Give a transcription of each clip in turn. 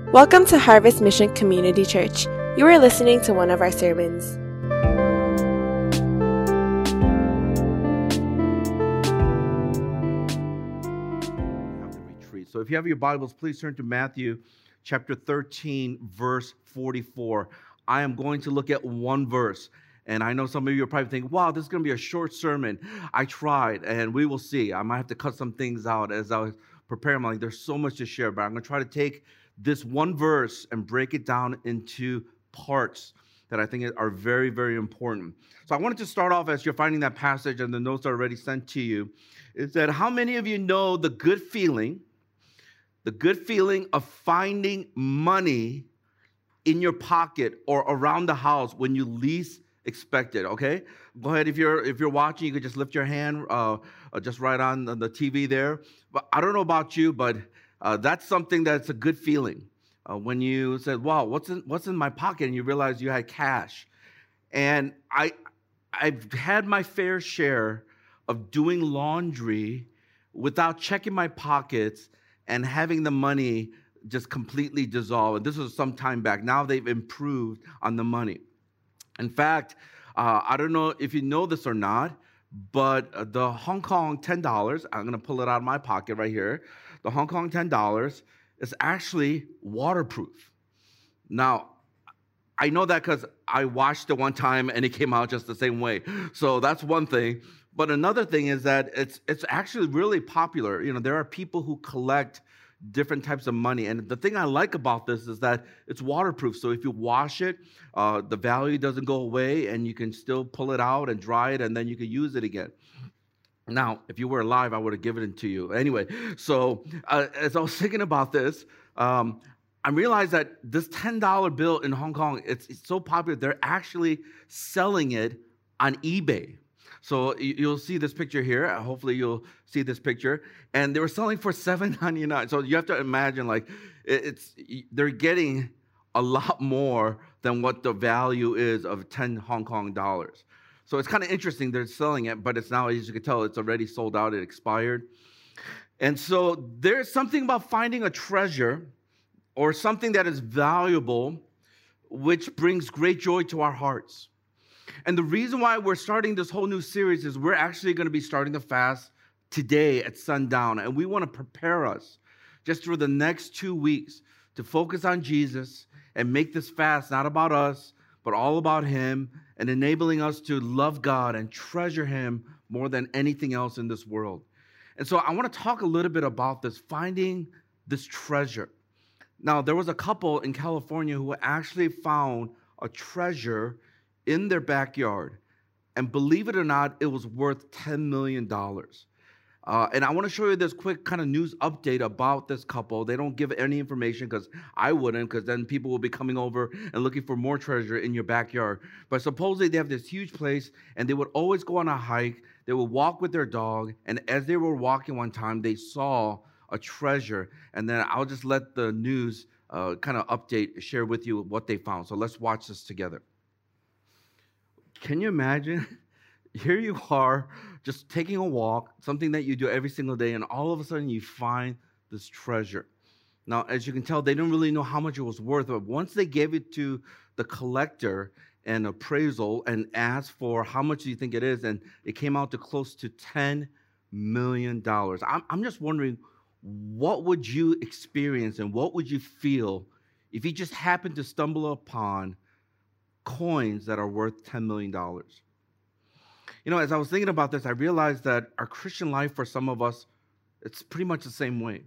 Welcome to Harvest Mission Community Church. You are listening to one of our sermons. Retreat. So if you have your Bibles, please turn to Matthew chapter 13, verse 44. I am going to look at one verse. And I know some of you are probably thinking, wow, this is going to be a short sermon. I tried, and we will see. I might have to cut some things out as I was preparing. I'm like, there's so much to share, but I'm going to try to take this one verse and break it down into parts that I think are very, very important. So I wanted to start off, as you're finding that passage and the notes are already sent to you, is that how many of you know the good feeling of finding money in your pocket or around the house when you least expect it, okay? Go ahead, if you're watching, you could just lift your hand just right on the TV there. But I don't know about you, but that's something that's a good feeling. When you said, wow, what's in my pocket? And you realize you had cash. And I've had my fair share of doing laundry without checking my pockets and having the money just completely dissolve. And this was some time back. Now they've improved on the money. In fact, I don't know if you know this or not, but the Hong Kong $10, I'm going to pull it out of my pocket right here. The Hong Kong $10 is actually waterproof. Now, I know that because I watched it one time and it came out just the same way. So that's one thing. But another thing is that it's actually really popular. You know, there are people who collect different types of money. And the thing I like about this is that it's waterproof. So if you wash it, the value doesn't go away and you can still pull it out and dry it and then you can use it again. Now, if you were alive, I would have given it to you. Anyway, so as I was thinking about this, I realized that this $10 bill in Hong Kong, it's so popular, they're actually selling it on eBay. So you'll see this picture here. Hopefully you'll see this picture. And they were selling for $7.99. So you have to imagine, like, they're getting a lot more than what the value is of 10 Hong Kong dollars. So it's kind of interesting. They're selling it, but it's now, as you can tell, it's already sold out. It expired. And so there's something about finding a treasure or something that is valuable, which brings great joy to our hearts. And the reason why we're starting this whole new series is we're actually going to be starting the fast today at sundown. And we want to prepare us just for the next 2 weeks to focus on Jesus and make this fast not about us, but all about Him, and enabling us to love God and treasure Him more than anything else in this world. And so I want to talk a little bit about this, finding this treasure. Now, there was a couple in California who actually found a treasure in their backyard. And believe it or not, it was worth $10 million. And I want to show you this quick kind of news update about this couple. They don't give any information because I wouldn't, because then people will be coming over and looking for more treasure in your backyard. But supposedly they have this huge place, and they would always go on a hike. They would walk with their dog, and as they were walking one time, they saw a treasure. And then I'll just let the news kind of update, share with you what they found. So let's watch this together. Can you imagine? Here you are, just taking a walk, something that you do every single day, and all of a sudden you find this treasure. Now, as you can tell, they didn't really know how much it was worth, but once they gave it to the collector and appraisal and asked for how much do you think it is, and it came out to close to $10 million. I'm just wondering, what would you experience and what would you feel if you just happened to stumble upon coins that are worth $10 million? You know, as I was thinking about this, I realized that our Christian life, for some of us, it's pretty much the same way.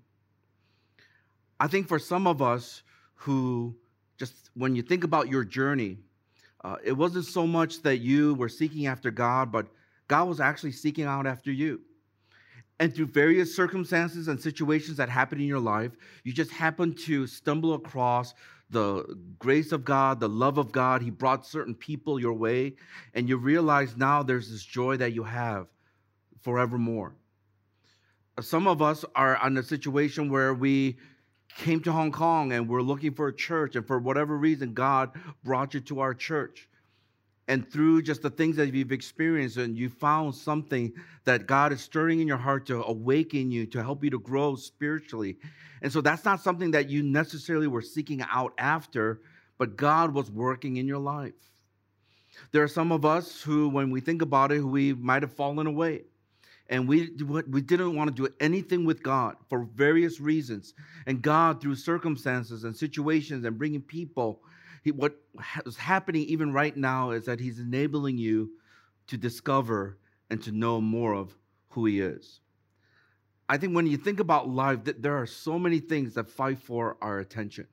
I think for some of us who just, when you think about your journey, it wasn't so much that you were seeking after God, but God was actually seeking out after you. And through various circumstances and situations that happened in your life, you just happened to stumble across the grace of God, the love of God. He brought certain people your way, and you realize now there's this joy that you have forevermore. Some of us are in a situation where we came to Hong Kong and we're looking for a church, and for whatever reason, God brought you to our church. And through just the things that you've experienced, and you found something that God is stirring in your heart to awaken you, to help you to grow spiritually. And so that's not something that you necessarily were seeking out after, but God was working in your life. There are some of us who, when we think about it, we might have fallen away. And we didn't want to do anything with God for various reasons. And God, through circumstances and situations and bringing people, what is happening even right now is that he's enabling you to discover and to know more of who he is. I think when you think about life, there are so many things that fight for our attention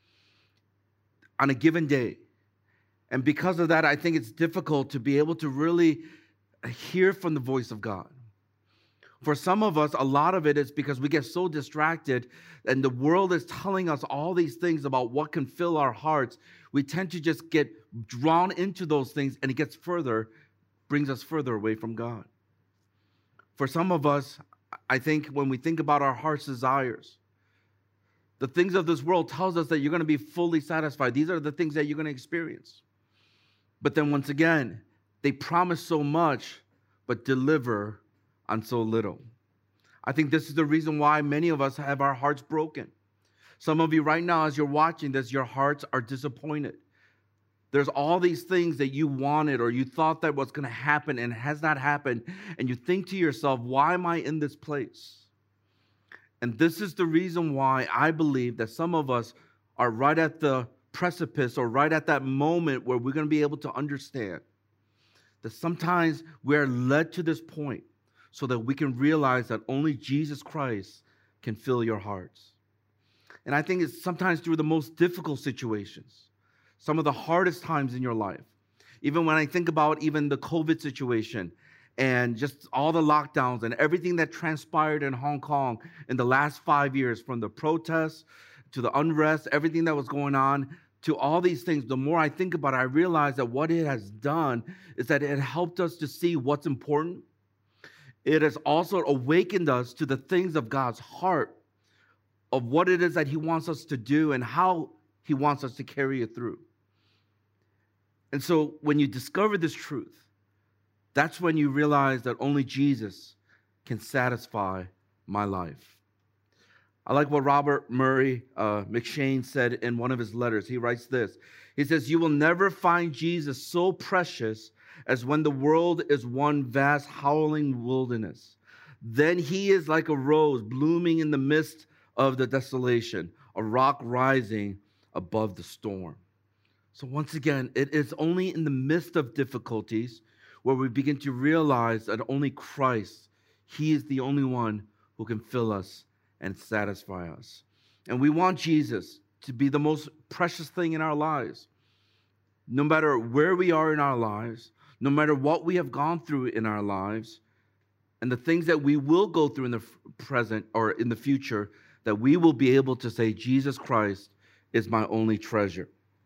on a given day. And because of that, I think it's difficult to be able to really hear from the voice of God. For some of us, a lot of it is because we get so distracted and the world is telling us all these things about what can fill our hearts. We tend to just get drawn into those things, and it brings us further away from God. For some of us, I think when we think about our heart's desires, the things of this world tells us that you're going to be fully satisfied. These are the things that you're going to experience. But then once again, they promise so much, but deliver on so little. I think this is the reason why many of us have our hearts broken. Some of you right now, as you're watching this, your hearts are disappointed. There's all these things that you wanted or you thought that was going to happen and has not happened. And you think to yourself, why am I in this place? And this is the reason why I believe that some of us are right at the precipice or right at that moment where we're going to be able to understand that sometimes we're led to this point so that we can realize that only Jesus Christ can fill your hearts. And I think it's sometimes through the most difficult situations, some of the hardest times in your life. Even when I think about even the COVID situation and just all the lockdowns and everything that transpired in Hong Kong in the last 5 years, from the protests to the unrest, everything that was going on, to all these things, the more I think about it, I realize that what it has done is that it helped us to see what's important. It has also awakened us to the things of God's heart, of what it is that he wants us to do and how he wants us to carry it through. And so when you discover this truth, that's when you realize that only Jesus can satisfy my life. I like what Robert Murray McCheyne said in one of his letters. He writes this. He says, "You will never find Jesus so precious as when the world is one vast howling wilderness. Then he is like a rose blooming in the midst of the desolation, a rock rising above the storm." So once again, it is only in the midst of difficulties where we begin to realize that only Christ, he is the only one who can fill us and satisfy us. And we want Jesus to be the most precious thing in our lives. No matter where we are in our lives, no matter what we have gone through in our lives, and the things that we will go through in the present or in the future, that we will be able to say, Jesus Christ is my only treasure.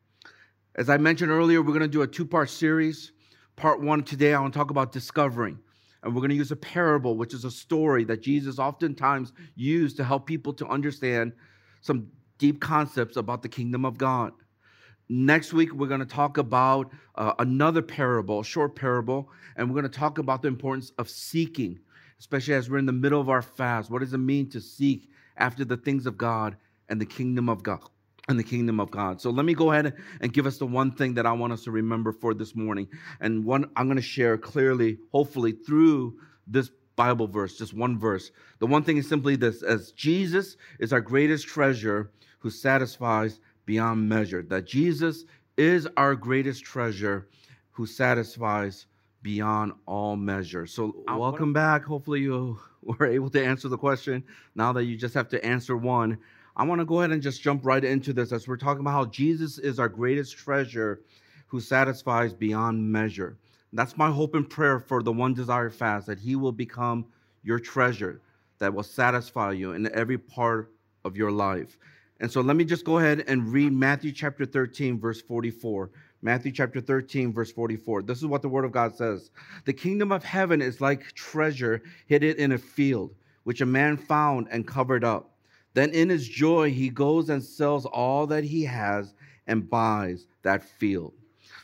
As I mentioned earlier, we're going to do a two-part series. Part one today, I want to talk about discovering. And we're going to use a parable, which is a story that Jesus oftentimes used to help people to understand some deep concepts about the kingdom of God. Next week, we're going to talk about another parable, a short parable, and we're going to talk about the importance of seeking, especially as we're in the middle of our fast. What does it mean to seek after the things of God and the kingdom of God? And the kingdom of God. So let me go ahead and give us the one thing that I want us to remember for this morning. And one I'm going to share clearly, hopefully, through this Bible verse, just one verse. The one thing is simply this: as Jesus is our greatest treasure who satisfies beyond measure. That Jesus is our greatest treasure who satisfies beyond all measure. So welcome back. Hopefully you were able to answer the question. Now that you just have to answer one, I want to go ahead and just jump right into this as we're talking about how Jesus is our greatest treasure who satisfies beyond measure. That's my hope and prayer for the One Desire Fast, that he will become your treasure that will satisfy you in every part of your life. And so let me just go ahead and read Matthew chapter 13, verse 44. Matthew chapter 13, verse 44. This is what the word of God says. "The kingdom of heaven is like treasure hidden in a field, which a man found and covered up. Then in his joy, he goes and sells all that he has and buys that field."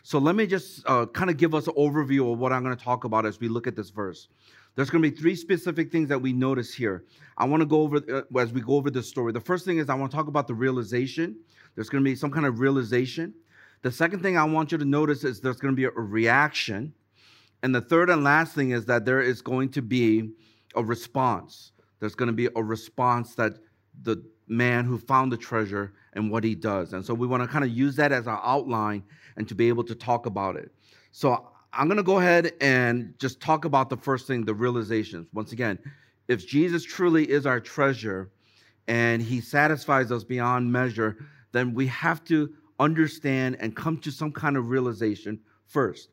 So let me just kind of give us an overview of what I'm going to talk about as we look at this verse. There's going to be three specific things that we notice here. I want to go over, as we go over this story. The first thing is I want to talk about the realization. There's going to be some kind of realization. The second thing I want you to notice is there's going to be a reaction. And the third and last thing is that there is going to be a response. There's going to be a response that the man who found the treasure and what he does. And so we want to kind of use that as our outline and to be able to talk about it. So I'm going to go ahead and just talk about the first thing, the realizations. Once again, if Jesus truly is our treasure and he satisfies us beyond measure, then we have to understand and come to some kind of realization first.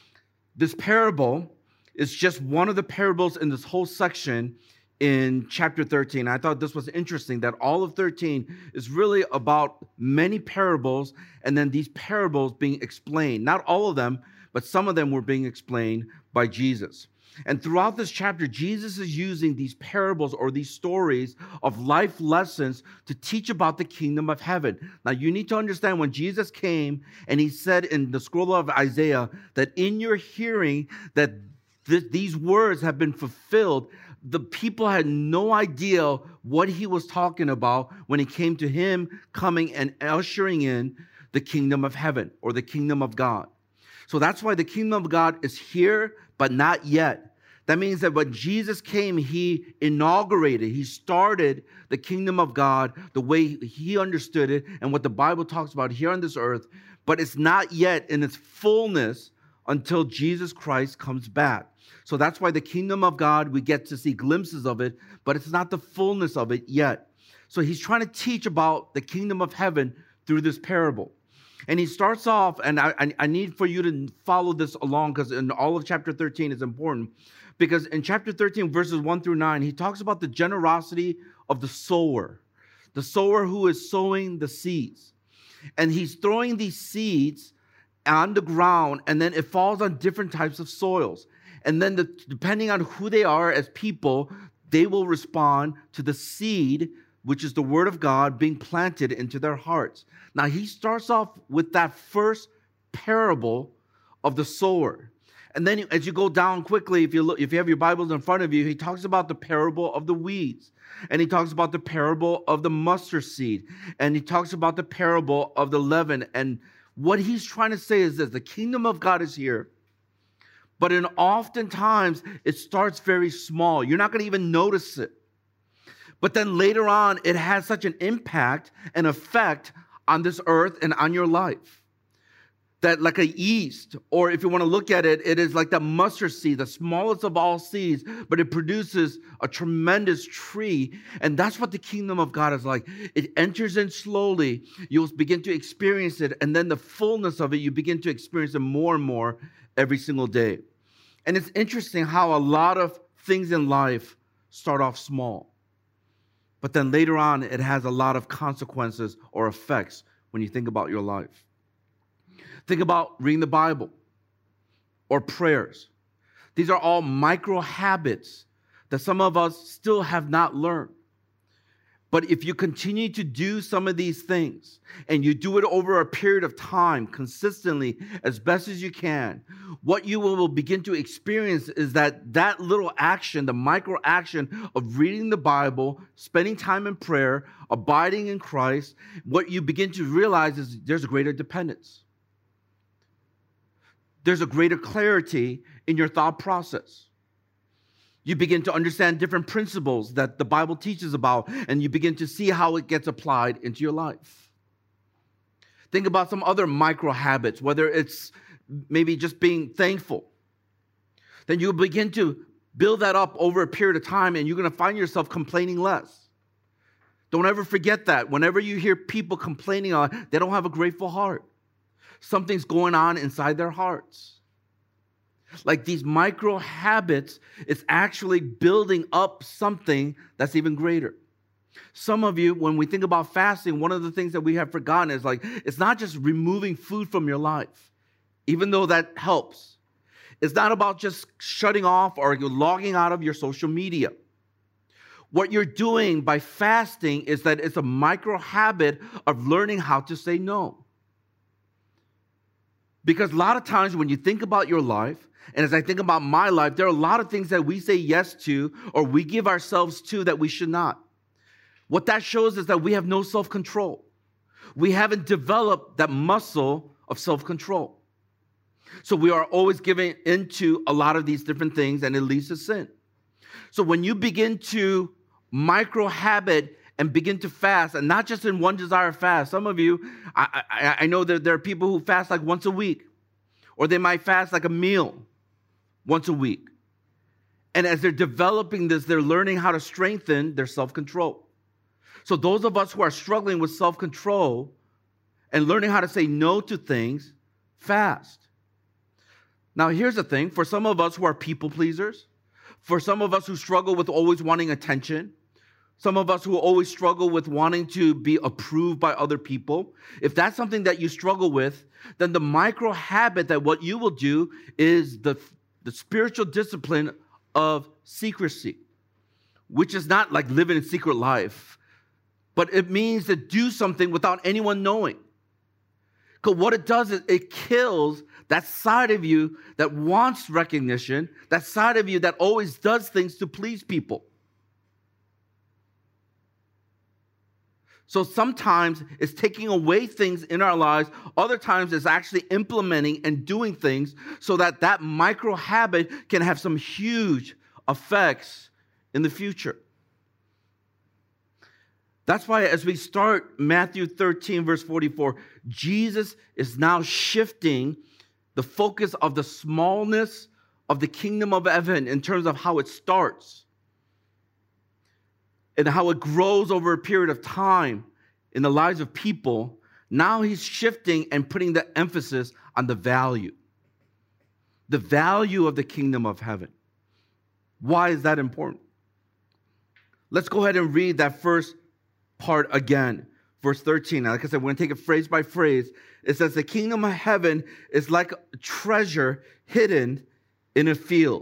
This parable is just one of the parables in this whole section in chapter 13. I thought this was interesting that all of 13 is really about many parables and then these parables being explained. Not all of them, but some of them were being explained by Jesus. And throughout this chapter, Jesus is using these parables or these stories of life lessons to teach about the kingdom of heaven. Now, you need to understand when Jesus came and he said in the scroll of Isaiah that in your hearing that these words have been fulfilled, the people had no idea what he was talking about when it came to him coming and ushering in the kingdom of heaven or the kingdom of God. So that's why the kingdom of God is here, but not yet. That means that when Jesus came, he inaugurated, he started the kingdom of God the way he understood it and what the Bible talks about here on this earth, but it's not yet in its fullness until Jesus Christ comes back. So that's why the kingdom of God, we get to see glimpses of it, but it's not the fullness of it yet. So he's trying to teach about the kingdom of heaven through this parable. And he starts off, and I need for you to follow this along because in all of chapter 13 is important. Because in chapter 13, verses 1 through 9, he talks about the generosity of the sower who is sowing the seeds. And he's throwing these seeds on the ground, and then it falls on different types of soils. And then depending on who they are as people, they will respond to the seed, which is the word of God being planted into their hearts. Now, he starts off with that first parable of the sower. And then as you go down quickly, if you have your Bibles in front of you, he talks about the parable of the weeds. And he talks about the parable of the mustard seed. And he talks about the parable of the leaven. And what he's trying to say is this: the kingdom of God is here. But oftentimes, it starts very small. You're not going to even notice it. But then later on, it has such an impact and effect on this earth and on your life. That like a yeast, or if you want to look at it, it is like the mustard seed, the smallest of all seeds, but it produces a tremendous tree. And that's what the kingdom of God is like. It enters in slowly. You'll begin to experience it. And then the fullness of it, you begin to experience it more and more every single day. And it's interesting how a lot of things in life start off small. But then later on, it has a lot of consequences or effects when you think about your life. Think about reading the Bible or prayers. These are all micro habits that some of us still have not learned. But if you continue to do some of these things and you do it over a period of time consistently as best as you can, what you will begin to experience is that little action, the micro action of reading the Bible, spending time in prayer, abiding in Christ, what you begin to realize is there's a greater dependence. There's a greater clarity in your thought process. You begin to understand different principles that the Bible teaches about, and you begin to see how it gets applied into your life. Think about some other micro habits, whether it's maybe just being thankful. Then you begin to build that up over a period of time, and you're going to find yourself complaining less. Don't ever forget that. Whenever you hear people complaining, they don't have a grateful heart. Something's going on inside their hearts. Like these micro habits, it's actually building up something that's even greater. Some of you, when we think about fasting, one of the things that we have forgotten is like, it's not just removing food from your life, even though that helps. It's not about just shutting off or logging out of your social media. What you're doing by fasting is that it's a micro habit of learning how to say no. Because a lot of times when you think about your life, and as I think about my life, there are a lot of things that we say yes to or we give ourselves to that we should not. What that shows is that we have no self-control. We haven't developed that muscle of self-control. So we are always giving into a lot of these different things, and it leads to sin. So when you begin to micro-habit and begin to fast, and not just in one desire fast. Some of you, I know that there are people who fast like once a week, or they might fast like a meal once a week. And as they're developing this, they're learning how to strengthen their self-control. So those of us who are struggling with self-control and learning how to say no to things, fast. Now, here's the thing. For some of us who are people pleasers, for some of us who struggle with always wanting attention, some of us who always struggle with wanting to be approved by other people, if that's something that you struggle with, then the micro habit that what you will do is the spiritual discipline of secrecy, which is not like living a secret life, but it means to do something without anyone knowing. Because what it does is it kills that side of you that wants recognition, that side of you that always does things to please people. So sometimes it's taking away things in our lives. Other times it's actually implementing and doing things so that that micro habit can have some huge effects in the future. That's why as we start Matthew 13, verse 44, Jesus is now shifting the focus of the smallness of the kingdom of heaven in terms of how it starts and how it grows over a period of time in the lives of people. Now he's shifting and putting the emphasis on the value of the kingdom of heaven. Why is that important? Let's go ahead and read that first part again. Verse 13. Now, like I said, we're going to take it phrase by phrase. It says, the kingdom of heaven is like a treasure hidden in a field.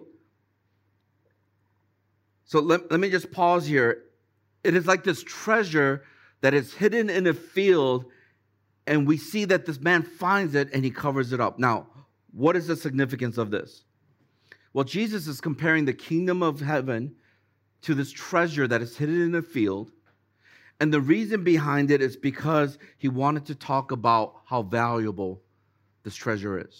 So let me just pause here. It is like this treasure that is hidden in a field, and we see that this man finds it and he covers it up. Now, what is the significance of this? Well, Jesus is comparing the kingdom of heaven to this treasure that is hidden in a field. And the reason behind it is because he wanted to talk about how valuable this treasure is.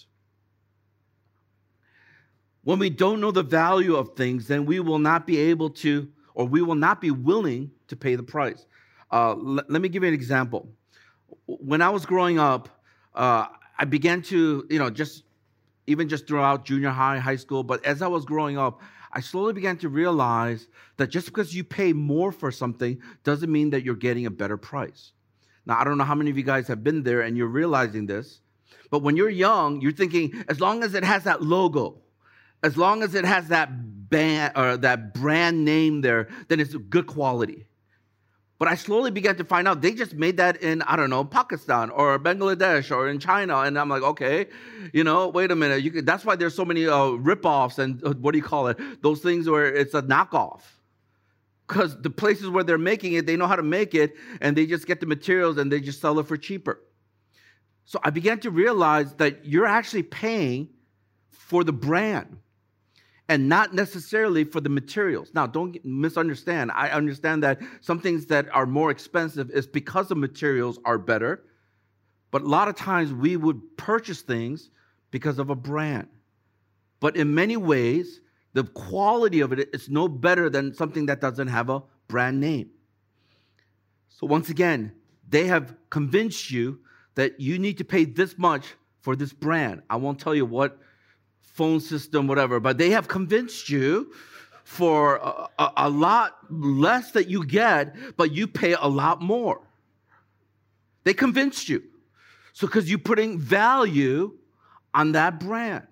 When we don't know the value of things, then we will not be able to, or we will not be willing to pay the price. Let me give you an example. When I was growing up, I began to, just throughout junior high, high school, but as I was growing up, I slowly began to realize that just because you pay more for something doesn't mean that you're getting a better price. Now, I don't know how many of you guys have been there and you're realizing this, but when you're young, you're thinking, as long as it has that logo, as long as it has that band or that brand name there, then it's good quality. But I slowly began to find out they just made that in, Pakistan or Bangladesh or in China. And I'm like, okay, wait a minute. That's why there's so many rip-offs and those things where it's a knockoff. Because the places where they're making it, they know how to make it, and they just get the materials and they just sell it for cheaper. So I began to realize that you're actually paying for the brand and not necessarily for the materials. Now, don't misunderstand. I understand that some things that are more expensive is because the materials are better. But a lot of times we would purchase things because of a brand. But in many ways, the quality of it is no better than something that doesn't have a brand name. So once again, they have convinced you that you need to pay this much for this brand. I won't tell you what phone system, whatever, but they have convinced you for a lot less that you get, but you pay a lot more. They convinced you. So because you're putting value on that brand.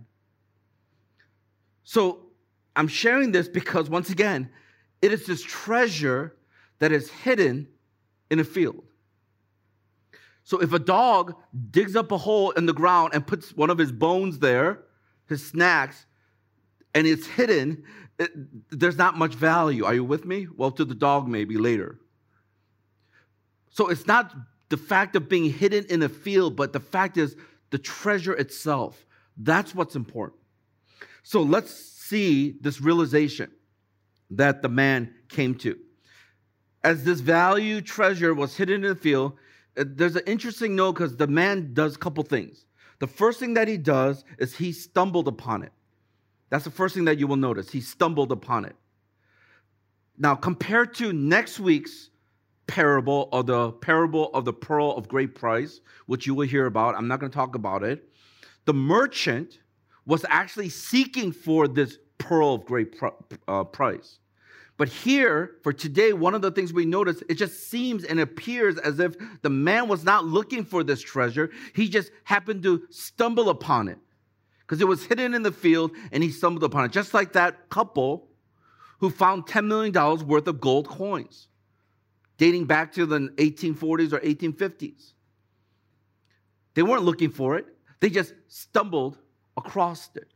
So I'm sharing this because, once again, it is this treasure that is hidden in a field. So if a dog digs up a hole in the ground and puts one of his bones there, his snacks, and it's hidden, there's not much value. Are you with me? Well, to the dog maybe later. So it's not the fact of being hidden in a field, but the fact is the treasure itself. That's what's important. So let's see this realization that the man came to. As this valued treasure was hidden in the field, there's an interesting note because the man does a couple things. The first thing that he does is he stumbled upon it. That's the first thing that you will notice. He stumbled upon it. Now, compared to next week's parable, or the parable of the pearl of great price, which you will hear about, I'm not going to talk about it. The merchant was actually seeking for this pearl of great price. But here, for today, one of the things we notice, it just seems and appears as if the man was not looking for this treasure. He just happened to stumble upon it because it was hidden in the field and he stumbled upon it. Just like that couple who found $10 million worth of gold coins dating back to the 1840s or 1850s. They weren't looking for it. They just stumbled across it.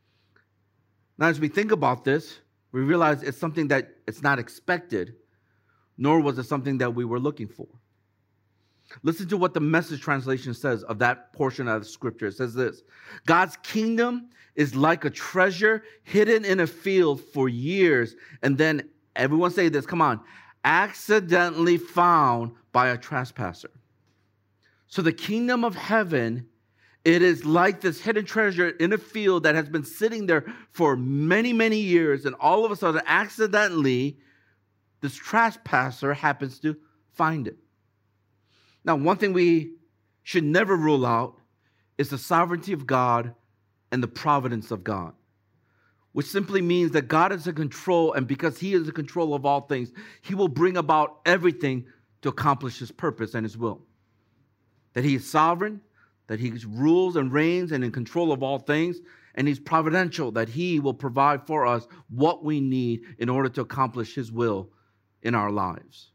Now, as we think about this, we realize it's something that it's not expected, nor was it something that we were looking for. Listen to what the Message translation says of that portion of the scripture. It says this: God's kingdom is like a treasure hidden in a field for years, and then, everyone say this, come on, accidentally found by a trespasser. So the kingdom of heaven, it is like this hidden treasure in a field that has been sitting there for many, many years, and all of a sudden, accidentally, this trespasser happens to find it. Now, one thing we should never rule out is the sovereignty of God and the providence of God, which simply means that God is in control, and because he is in control of all things, he will bring about everything to accomplish his purpose and his will. That he is sovereign, that he rules and reigns and in control of all things, and he's providential, that he will provide for us what we need in order to accomplish his will in our lives.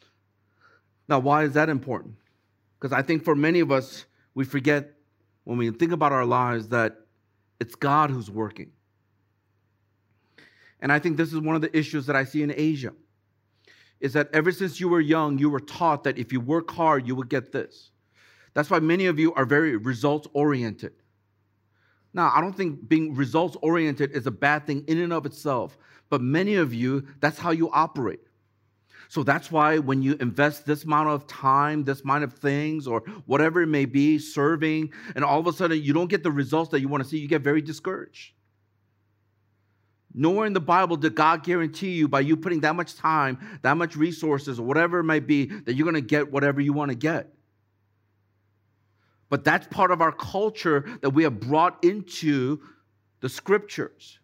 Now, why is that important? Because I think for many of us, we forget when we think about our lives that it's God who's working. And I think this is one of the issues that I see in Asia, is that ever since you were young, you were taught that if you work hard, you will get this. That's why many of you are very results-oriented. Now, I don't think being results-oriented is a bad thing in and of itself, but many of you, that's how you operate. So that's why when you invest this amount of time, this amount of things, or whatever it may be, serving, and all of a sudden you don't get the results that you want to see, you get very discouraged. Nowhere in the Bible did God guarantee you by you putting that much time, that much resources, or whatever it might be, that you're going to get whatever you want to get. But that's part of our culture that we have brought into the scriptures.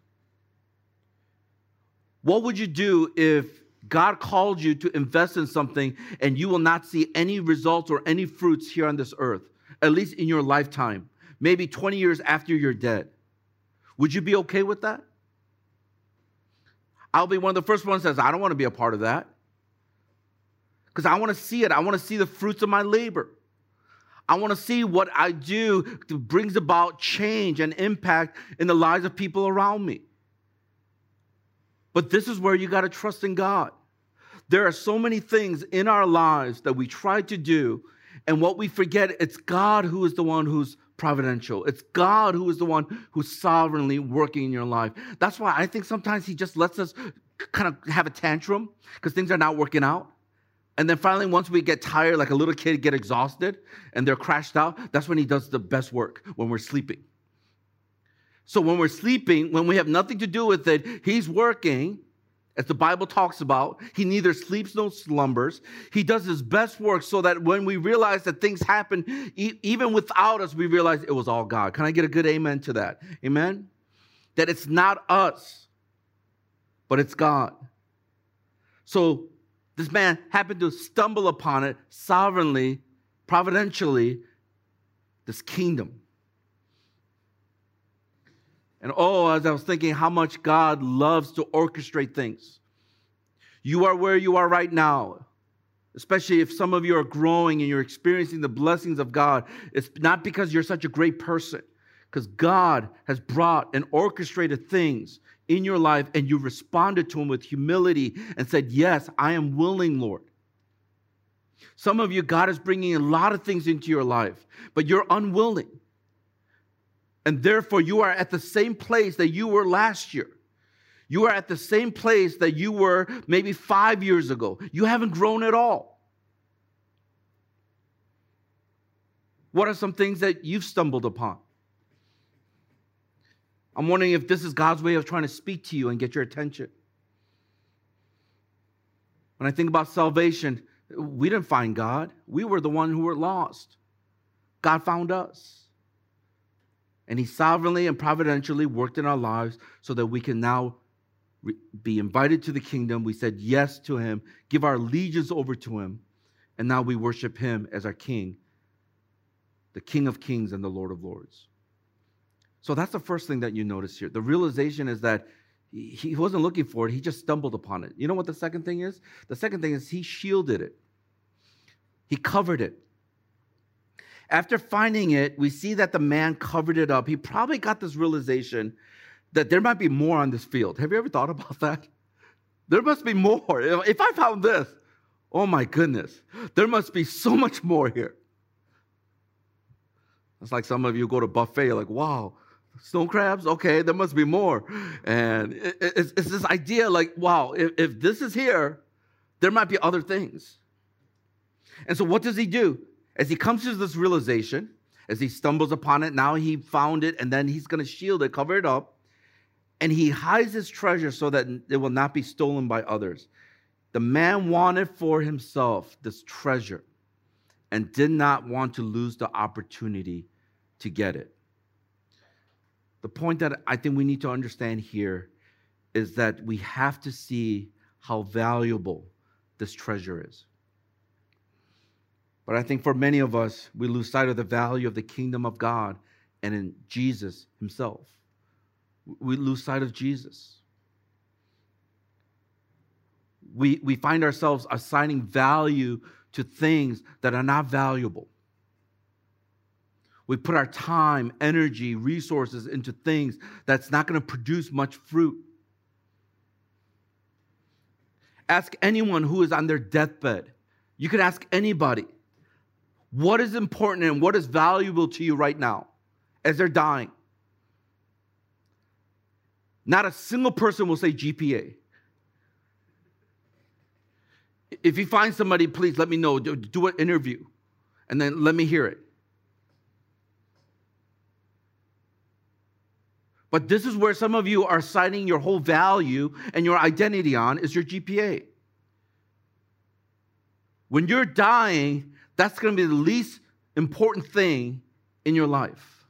What would you do if God called you to invest in something and you will not see any results or any fruits here on this earth, at least in your lifetime, maybe 20 years after you're dead? Would you be okay with that? I'll be one of the first ones that says, I don't want to be a part of that. Because I want to see it. I want to see the fruits of my labor. I want to see what I do brings about change and impact in the lives of people around me. But this is where you got to trust in God. There are so many things in our lives that we try to do, and what we forget, it's God who is the one who's providential. It's God who is the one who's sovereignly working in your life. That's why I think sometimes he just lets us kind of have a tantrum because things are not working out. And then finally, once we get tired, like a little kid get exhausted and they're crashed out, that's when he does the best work, when we're sleeping. So when we're sleeping, when we have nothing to do with it, he's working, as the Bible talks about. He neither sleeps nor slumbers. He does his best work so that when we realize that things happen, even without us, we realize it was all God. Can I get a good amen to that? Amen? That it's not us, but it's God. So this man happened to stumble upon it sovereignly, providentially, this kingdom. And as I was thinking how much God loves to orchestrate things. You are where you are right now, especially if some of you are growing and you're experiencing the blessings of God. It's not because you're such a great person, because God has brought and orchestrated things in your life, and you responded to him with humility and said, yes, I am willing, Lord. Some of you, God is bringing a lot of things into your life, but you're unwilling. And therefore, you are at the same place that you were last year. You are at the same place that you were maybe 5 years ago. You haven't grown at all. What are some things that you've stumbled upon? I'm wondering if this is God's way of trying to speak to you and get your attention. When I think about salvation, we didn't find God. We were the one who were lost. God found us. And he sovereignly and providentially worked in our lives so that we can now be invited to the kingdom. We said yes to him, give our allegiance over to him, and now we worship him as our king, the King of Kings and the Lord of Lords. So that's the first thing that you notice here. The realization is that he wasn't looking for it. He just stumbled upon it. You know what the second thing is? The second thing is he shielded it. He covered it. After finding it, we see that the man covered it up. He probably got this realization that there might be more on this field. Have you ever thought about that? There must be more. If I found this, oh my goodness, there must be so much more here. It's like some of you go to buffet, like, wow, stone crabs? Okay, there must be more. And it's this idea like, wow, if this is here, there might be other things. And so what does he do? As he comes to this realization, as he stumbles upon it, now he found it, and then he's going to shield it, cover it up, and he hides his treasure so that it will not be stolen by others. The man wanted for himself this treasure and did not want to lose the opportunity to get it. The point that I think we need to understand here is that we have to see how valuable this treasure is. But I think for many of us, we lose sight of the value of the kingdom of God and in Jesus himself. We lose sight of Jesus. We find ourselves assigning value to things that are not valuable. We put our time, energy, resources into things that's not going to produce much fruit. Ask anyone who is on their deathbed. You can ask anybody. What is important and what is valuable to you right now as they're dying? Not a single person will say GPA. If you find somebody, please let me know. Do an interview and then let me hear it. But this is where some of you are citing your whole value and your identity on is your GPA. When you're dying, that's going to be the least important thing in your life.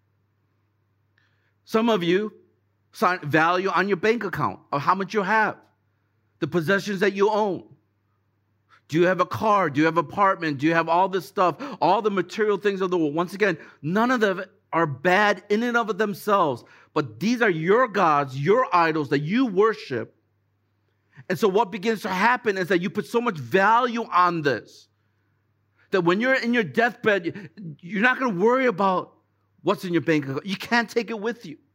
Some of you sign value on your bank account of how much you have, the possessions that you own. Do you have a car? Do you have an apartment? Do you have all this stuff, all the material things of the world? Once again, none of them are bad in and of themselves, but these are your gods, your idols that you worship. And so what begins to happen is that you put so much value on this that when you're in your deathbed, you're not going to worry about what's in your bank account. You can't take it with you.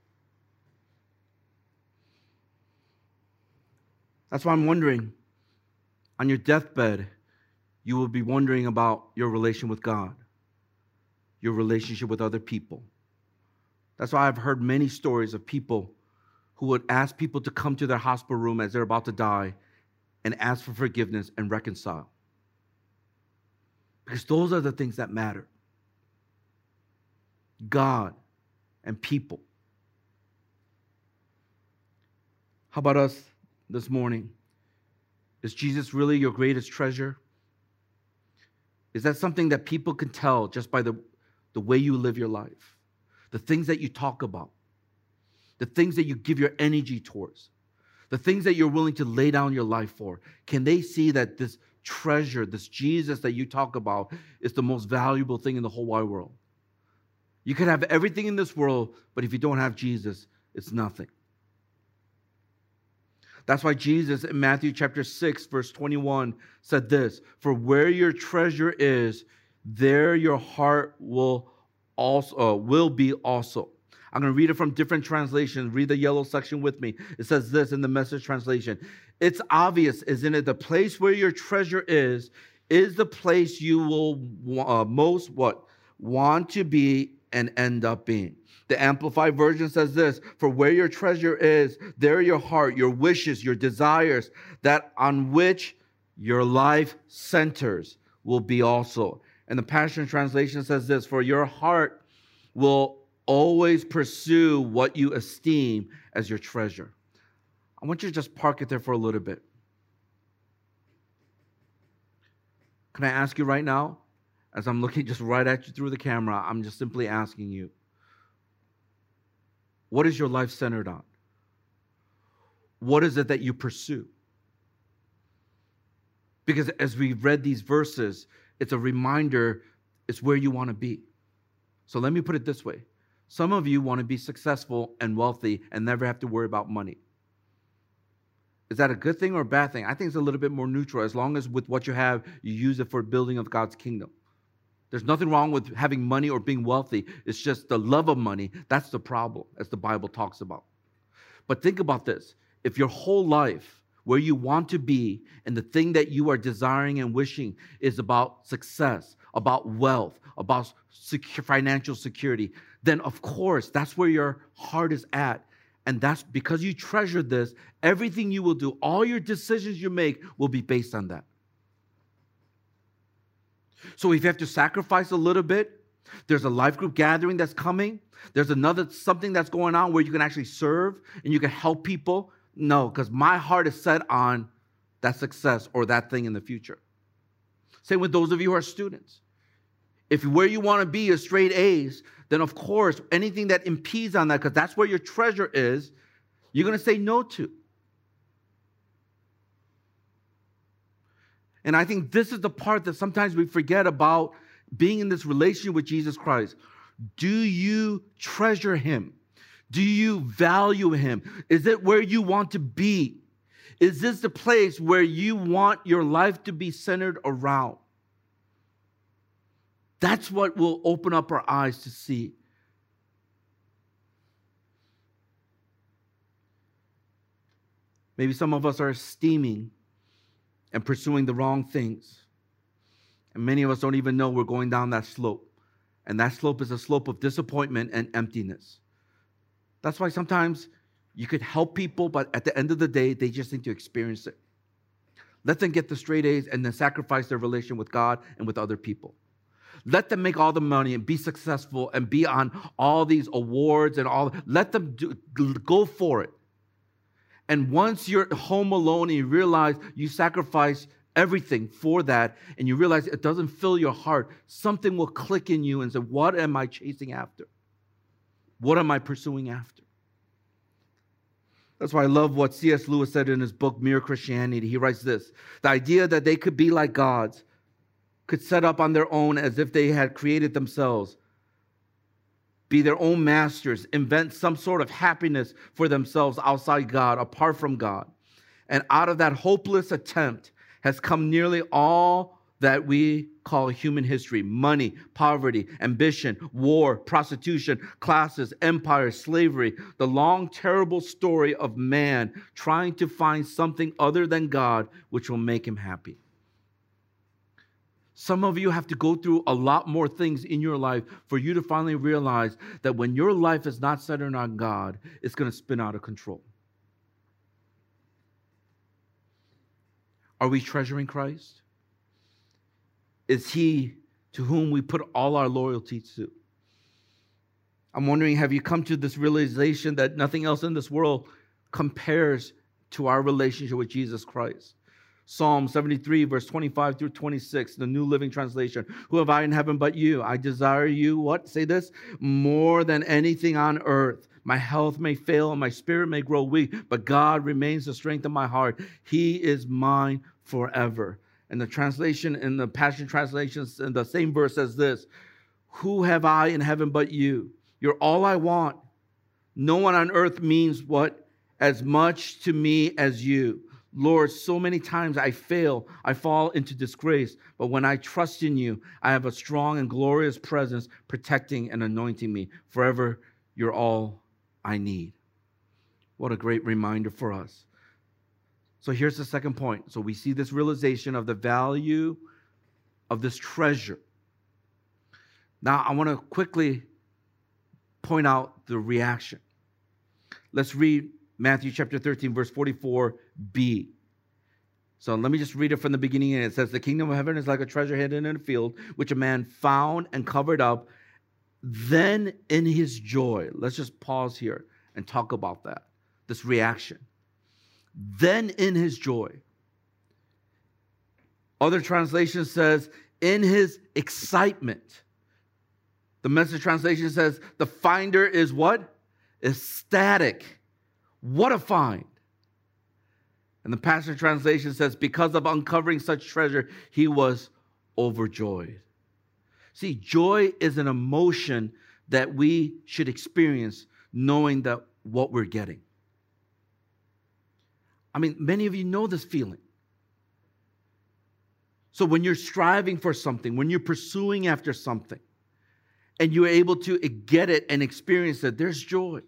That's why I'm wondering, on your deathbed, you will be wondering about your relation with God, your relationship with other people. That's why I've heard many stories of people who would ask people to come to their hospital room as they're about to die and ask for forgiveness and reconcile. Because those are the things that matter. God and people. How about us this morning? Is Jesus really your greatest treasure? Is that something that people can tell just by the way you live your life? The things that you talk about, the things that you give your energy towards, the things that you're willing to lay down your life for. Can they see that this treasure, this Jesus that you talk about, is the most valuable thing in the whole wide world? You could have everything in this world, but if you don't have Jesus, it's nothing. That's why Jesus in Matthew chapter 6, verse 21 said this, "For where your treasure is, there your heart will be also." I'm going to read it from different translations. Read the yellow section with me. It says this in the Message translation. "It's obvious, isn't it? The place where your treasure is the place you will most want to be and end up being. The Amplified Version says this: for where your treasure is, there your heart, your wishes, your desires, that on which your life centers will be also. And the Passion Translation says this: for your heart will always pursue what you esteem as your treasure. I want you to just park it there for a little bit. Can I ask you right now, as I'm looking just right at you through the camera, I'm just simply asking you, what is your life centered on? What is it that you pursue? Because as we've read these verses, it's a reminder, it's where you want to be. So let me put it this way. Some of you want to be successful and wealthy and never have to worry about money. Is that a good thing or a bad thing? I think it's a little bit more neutral, as long as with what you have, you use it for building of God's kingdom. There's nothing wrong with having money or being wealthy. It's just the love of money. That's the problem, as the Bible talks about. But think about this. If your whole life, where you want to be, and the thing that you are desiring and wishing is about success, about wealth, about financial security, then of course, that's where your heart is at. And that's because you treasure this, everything you will do, all your decisions you make will be based on that. So if you have to sacrifice a little bit, there's a life group gathering that's coming. There's something that's going on where you can actually serve and you can help people. No, because my heart is set on that success or that thing in the future. Same with those of you who are students. If where you want to be is straight A's, then of course, anything that impedes on that, because that's where your treasure is, you're going to say no to. And I think this is the part that sometimes we forget about being in this relationship with Jesus Christ. Do you treasure him? Do you value him? Is it where you want to be? Is this the place where you want your life to be centered around? That's what will open up our eyes to see. Maybe some of us are esteeming and pursuing the wrong things. And many of us don't even know we're going down that slope. And that slope is a slope of disappointment and emptiness. That's why sometimes you could help people, but at the end of the day, they just need to experience it. Let them get the straight A's and then sacrifice their relation with God and with other people. Let them make all the money and be successful and be on all these awards and all. Let them go for it. And once you're home alone and you realize you sacrifice everything for that and you realize it doesn't fill your heart, something will click in you and say, what am I chasing after? What am I pursuing after? That's why I love what C.S. Lewis said in his book, Mere Christianity. He writes this: the idea that they could be like gods, could set up on their own as if they had created themselves, be their own masters, invent some sort of happiness for themselves outside God, apart from God. And out of that hopeless attempt has come nearly all that we call human history: money, poverty, ambition, war, prostitution, classes, empire, slavery, the long, terrible story of man trying to find something other than God which will make him happy. Some of you have to go through a lot more things in your life for you to finally realize that when your life is not centered on God, it's going to spin out of control. Are we treasuring Christ? Is he to whom we put all our loyalty to? I'm wondering, have you come to this realization that nothing else in this world compares to our relationship with Jesus Christ? Psalm 73, verse 25 through 26, the New Living Translation. Who have I in heaven but you? I desire you, what? Say this: more than anything on earth. My health may fail and my spirit may grow weak, but God remains the strength of my heart. He is mine forever. And the translation in the Passion Translations, in the same verse, says this: who have I in heaven but you? You're all I want. No one on earth means what? As much to me as you. Lord, so many times I fail, I fall into disgrace, but when I trust in you, I have a strong and glorious presence protecting and anointing me. Forever, you're all I need. What a great reminder for us. So here's the second point. So we see this realization of the value of this treasure. Now, I want to quickly point out the reaction. Let's read Matthew chapter 13, verse 44b. So let me just read it from the beginning. And it says, the kingdom of heaven is like a treasure hidden in a field, which a man found and covered up. Then in his joy, let's just pause here and talk about that, this reaction. Then in his joy. Other translation says, in his excitement. The Message translation says, the finder is what? Ecstatic. What a find. And the Passion Translation says, because of uncovering such treasure, he was overjoyed. See, joy is an emotion that we should experience knowing that what we're getting. I mean, many of you know this feeling. So when you're striving for something, when you're pursuing after something, and you're able to get it and experience it, there's joy.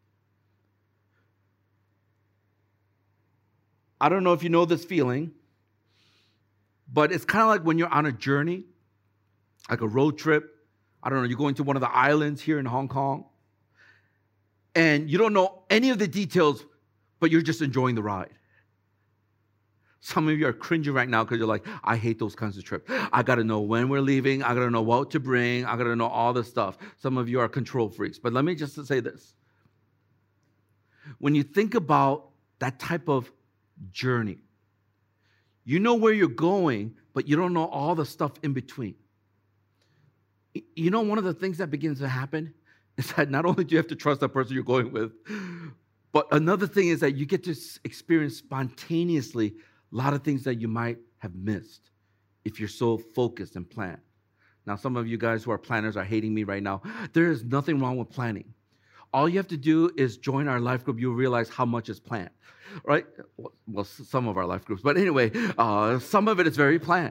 I don't know if you know this feeling, but it's kind of like when you're on a journey, like a road trip. I don't know, you're going to one of the islands here in Hong Kong, and you don't know any of the details, but you're just enjoying the ride. Some of you are cringing right now because you're like, I hate those kinds of trips. I got to know when we're leaving. I got to know what to bring. I got to know all this stuff. Some of you are control freaks. But let me just say this. When you think about that type of journey, you know where you're going, but you don't know all the stuff in between. You know, one of the things that begins to happen is that not only do you have to trust that person you're going with, but another thing is that you get to experience spontaneously a lot of things that you might have missed if you're so focused and planned. Now, some of you guys who are planners are hating me right now. There is nothing wrong with planning. All you have to do is join our life group. You'll realize how much is planned, right? Well, some of our life groups. But anyway, some of it is very planned.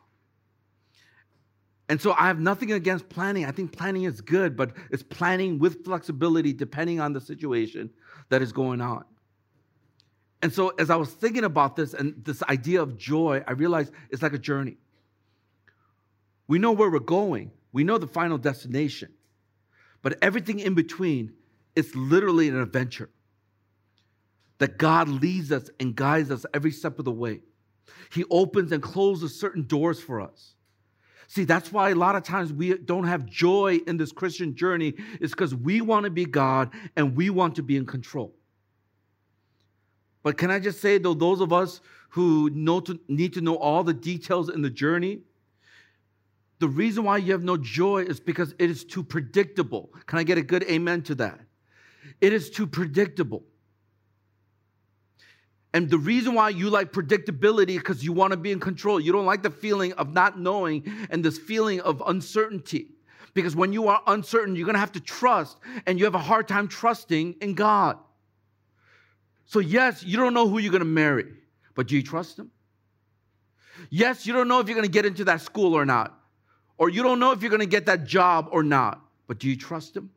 And so I have nothing against planning. I think planning is good, but it's planning with flexibility depending on the situation that is going on. And so as I was thinking about this and this idea of joy, I realized it's like a journey. We know where we're going. We know the final destination. But everything in between is literally an adventure. That God leads us and guides us every step of the way. He opens and closes certain doors for us. See, that's why a lot of times we don't have joy in this Christian journey, is because we want to be God and we want to be in control. But can I just say, though, those of us who need to know all the details in the journey, the reason why you have no joy is because it is too predictable. Can I get a good amen to that? It is too predictable. And the reason why you like predictability is because you want to be in control. You don't like the feeling of not knowing and this feeling of uncertainty. Because when you are uncertain, you're going to have to trust, and you have a hard time trusting in God. So yes, you don't know who you're going to marry, but do you trust him? Yes, you don't know if you're going to get into that school or not. Or you don't know if you're going to get that job or not, but do you trust him?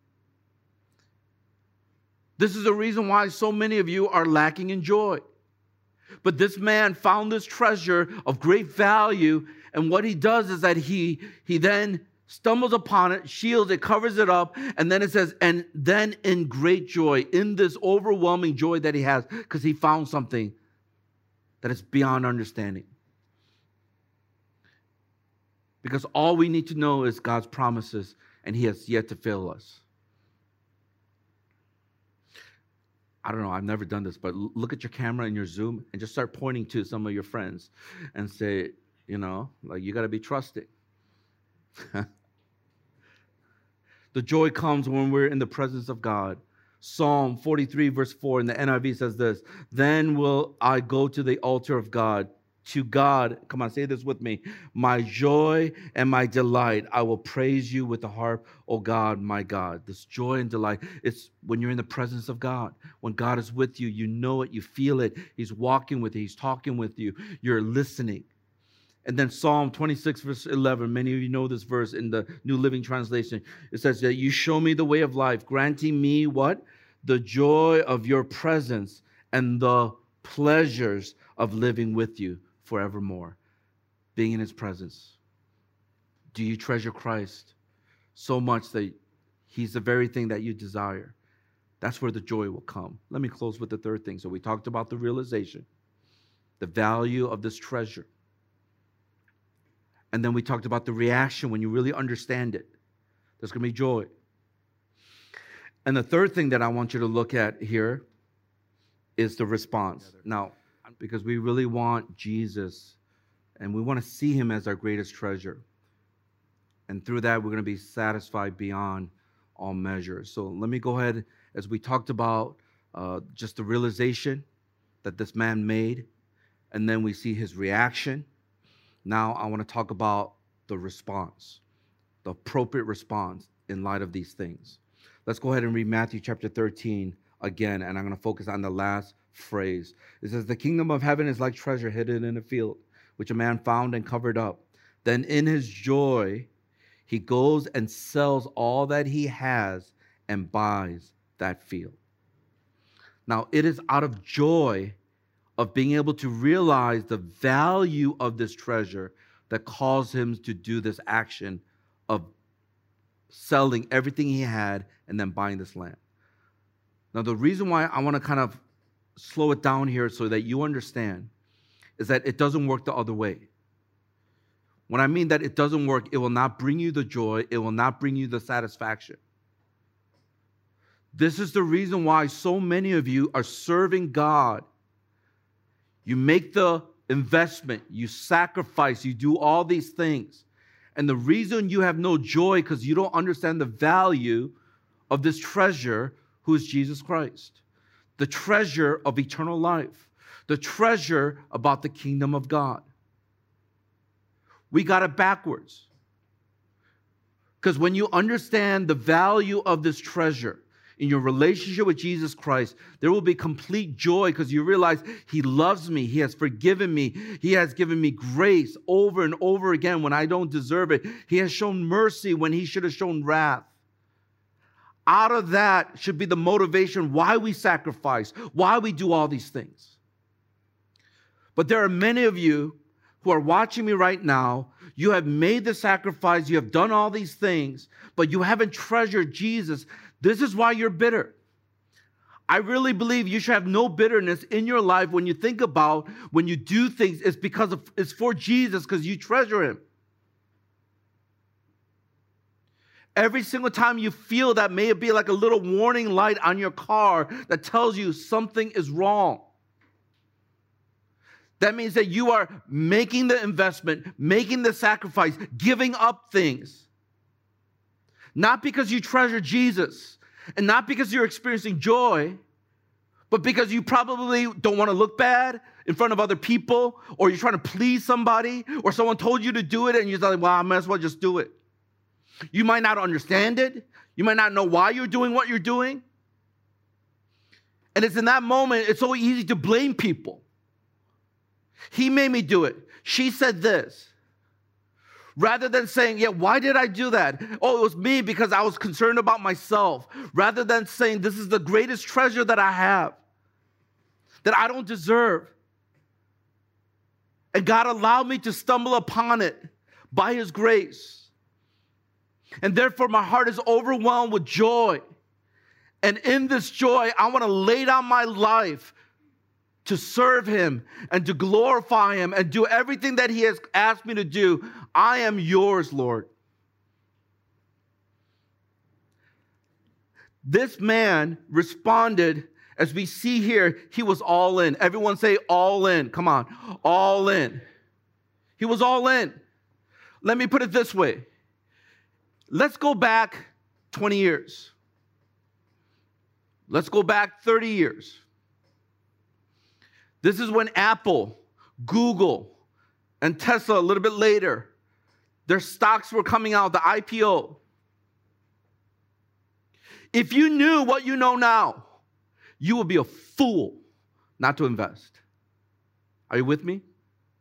This is the reason why so many of you are lacking in joy. But this man found this treasure of great value, and what he does is that he then stumbles upon it, shields it, covers it up, and then it says, and then in great joy, in this overwhelming joy that he has, because he found something that is beyond understanding. Because all we need to know is God's promises, and he has yet to fail us. I don't know, I've never done this, but look at your camera and your Zoom and just start pointing to some of your friends and say, you know, like, you got to be trusting. The joy comes when we're in the presence of God. Psalm 43, verse 4 in the NIV says this, then will I go to the altar of God, to God, come on, say this with me, my joy and my delight. I will praise you with the harp, O God, my God. This joy and delight, it's when you're in the presence of God. When God is with you, you know it, you feel it. He's walking with you, he's talking with you, you're listening. And then Psalm 26, verse 11, many of you know this verse in the New Living Translation. It says that you show me the way of life, granting me what? The joy of your presence and the pleasures of living with you forevermore. Being in his presence. Do you treasure Christ so much that He's the very thing that you desire. That's where the joy will come. Let me close with the third thing. So we talked about the realization, the value of this treasure. And then we talked about the reaction when you really understand it. There's going to be joy. And the third thing that I want you to look at here is the response. Now, because we really want Jesus and we want to see him as our greatest treasure. And through that, we're going to be satisfied beyond all measure. So let me go ahead, as we talked about just the realization that this man made, and then we see his reaction. Now I want to talk about the response, the appropriate response in light of these things. Let's go ahead and read Matthew chapter 13 again, and I'm going to focus on the last phrase. It says, the kingdom of heaven is like treasure hidden in a field, which a man found and covered up. Then in his joy, he goes and sells all that he has and buys that field. Now, it is out of joy of being able to realize the value of this treasure that caused him to do this action of selling everything he had and then buying this land. Now, the reason why I want to kind of slow it down here so that you understand is that it doesn't work the other way. When I mean that it doesn't work, it will not bring you the joy. It will not bring you the satisfaction. This is the reason why so many of you are serving God. You make the investment, you sacrifice, you do all these things. And the reason you have no joy because you don't understand the value of this treasure, who is Jesus Christ. The treasure of eternal life. The treasure about the kingdom of God. We got it backwards. Because when you understand the value of this treasure in your relationship with Jesus Christ, there will be complete joy because you realize he loves me. He has forgiven me. He has given me grace over and over again when I don't deserve it. He has shown mercy when he should have shown wrath. Out of that should be the motivation why we sacrifice, why we do all these things. But there are many of you who are watching me right now. You have made the sacrifice, you have done all these things, but you haven't treasured Jesus. This is why you're bitter. I really believe you should have no bitterness in your life when you think about when you do things, it's for Jesus because you treasure him. Every single time you feel that, may it be like a little warning light on your car that tells you something is wrong. That means that you are making the investment, making the sacrifice, giving up things. Not because you treasure Jesus and not because you're experiencing joy, but because you probably don't want to look bad in front of other people, or you're trying to please somebody, or someone told you to do it and you're like, well, I might as well just do it. You might not understand it. You might not know why you're doing what you're doing. And it's in that moment, it's so easy to blame people. He made me do it. She said this. Rather than saying, yeah, why did I do that? Oh, it was me because I was concerned about myself. Rather than saying, this is the greatest treasure that I have, that I don't deserve. And God allowed me to stumble upon it by his grace. And therefore, my heart is overwhelmed with joy. And in this joy, I want to lay down my life to serve him and to glorify him and do everything that he has asked me to do. I am yours, Lord. This man responded, as we see here, he was all in. Everyone say all in. Come on, all in. He was all in. Let me put it this way. Let's go back 20 years. Let's go back 30 years. This is when Apple, Google, and Tesla, a little bit later, their stocks were coming out, the IPO. If you knew what you know now, you would be a fool not to invest. Are you with me?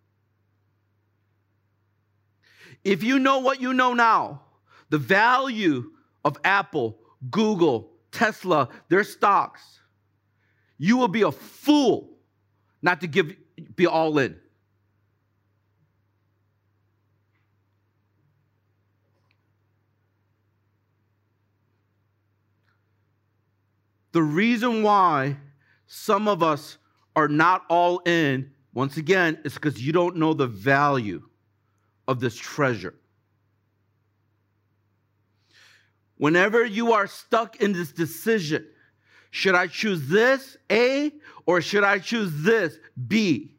If you know what you know now, the value of Apple, Google, Tesla, their stocks, you will be a fool not to be all in. The reason why some of us are not all in, once again, is because you don't know the value of this treasure. Whenever you are stuck in this decision, should I choose this, A, or should I choose this, B?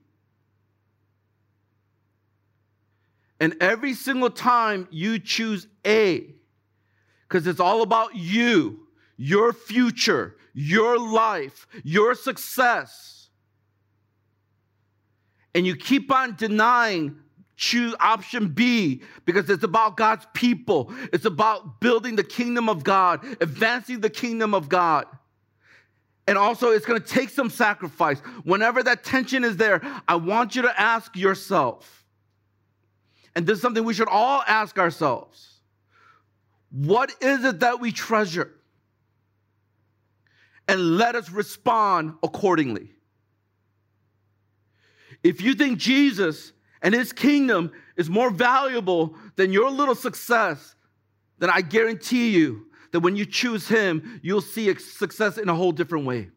And every single time you choose A, because it's all about you, your future, your life, your success, and you keep on denying, choose option B because it's about God's people. It's about building the kingdom of God, advancing the kingdom of God. And also, it's going to take some sacrifice. Whenever that tension is there, I want you to ask yourself, and this is something we should all ask ourselves, what is it that we treasure? And let us respond accordingly. If you think Jesus and his kingdom is more valuable than your little success, then I guarantee you that when you choose him, you'll see success in a whole different way.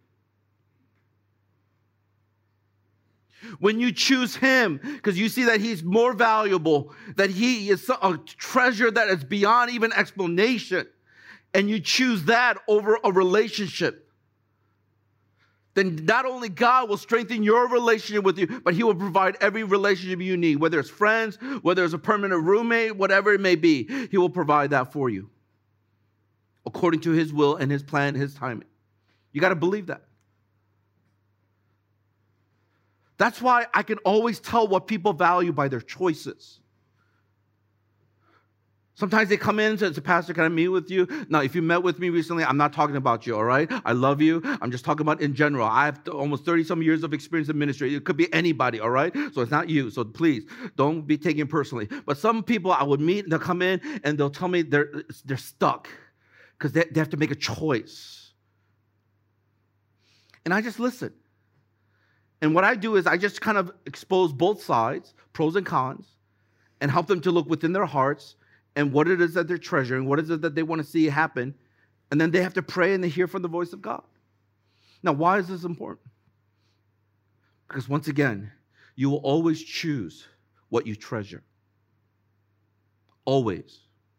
When you choose him, because you see that he's more valuable, that he is a treasure that is beyond even explanation, and you choose that over a relationship, then not only God will strengthen your relationship with you, but he will provide every relationship you need, whether it's friends, whether it's a permanent roommate, whatever it may be, he will provide that for you according to his will and his plan, his timing. You got to believe that. That's why I can always tell what people value by their choices. Sometimes they come in and say, Pastor, can I meet with you? Now, if you met with me recently, I'm not talking about you, all right? I love you. I'm just talking about in general. I have almost 30-some years of experience in ministry. It could be anybody, all right? So it's not you. So please, don't be taken personally. But some people I would meet, they'll come in and they'll tell me they're stuck because they have to make a choice. And I just listen. And what I do is I just kind of expose both sides, pros and cons, and help them to look within their hearts and what it is that they're treasuring, what is it that they want to see happen, and then they have to pray and they hear from the voice of God. Now, why is this important? Because once again, you will always choose what you treasure. Always.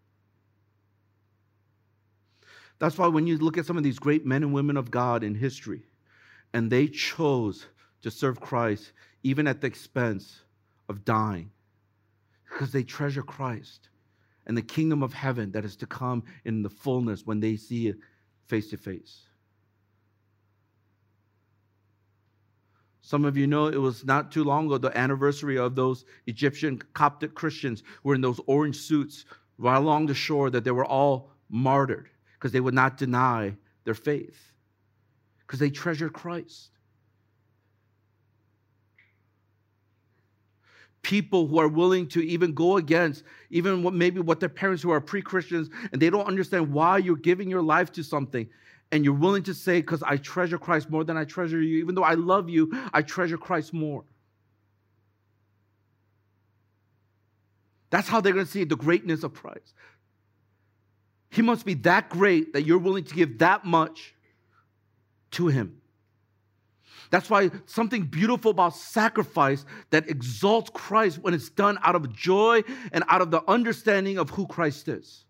That's why when you look at some of these great men and women of God in history, and they chose to serve Christ even at the expense of dying, because they treasure Christ and the kingdom of heaven that is to come in the fullness when they see it face to face. Some of you know it was not too long ago, the anniversary of those Egyptian Coptic Christians who were in those orange suits right along the shore, that they were all martyred because they would not deny their faith, because they treasured Christ. People who are willing to even go against even what their parents who are pre-Christians, and they don't understand why you're giving your life to something, and you're willing to say, because I treasure Christ more than I treasure you. Even though I love you, I treasure Christ more. That's how they're going to see the greatness of Christ. He must be that great that you're willing to give that much to him. That's why something beautiful about sacrifice that exalts Christ when it's done out of joy and out of the understanding of who Christ is.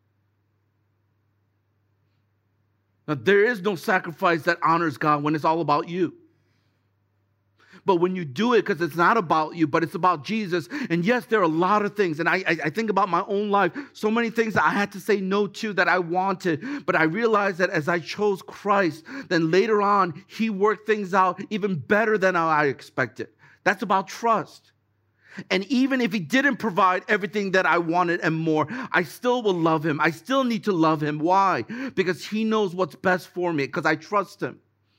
Now, there is no sacrifice that honors God when it's all about you. But when you do it because it's not about you, but it's about Jesus, and yes, there are a lot of things, and I think about my own life, so many things that I had to say no to that I wanted, but I realized that as I chose Christ, then later on, he worked things out even better than I expected. That's about trust. And even if he didn't provide everything that I wanted and more, I still will love him. I still need to love him. Why? Because he knows what's best for me, because I trust him.